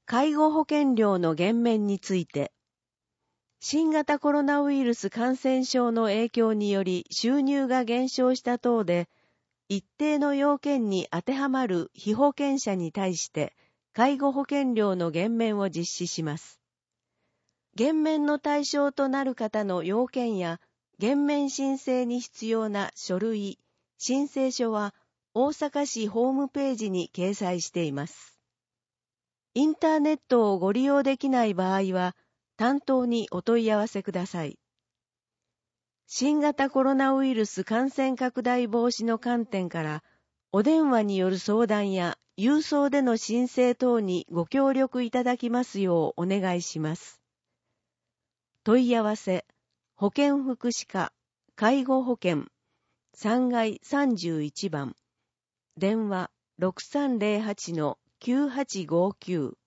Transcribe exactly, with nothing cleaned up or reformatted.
介護保険料の減免について、新型コロナウイルス感染症の影響により収入が減少した等で、一定の要件に当てはまる被保険者に対して、介護保険料の減免を実施します。減免の対象となる方の要件や、減免申請に必要な書類、申請書は大阪市ホームページに掲載しています。インターネットをご利用できない場合は、担当にお問い合わせください。新型コロナウイルス感染拡大防止の観点から、お電話による相談や郵送での申請等にご協力いただきますようお願いします。問い合わせ、保健福祉課、介護保険、さんがいさんじゅういちばん、電話 ろくさんぜろはちのきゅうはちごきゅう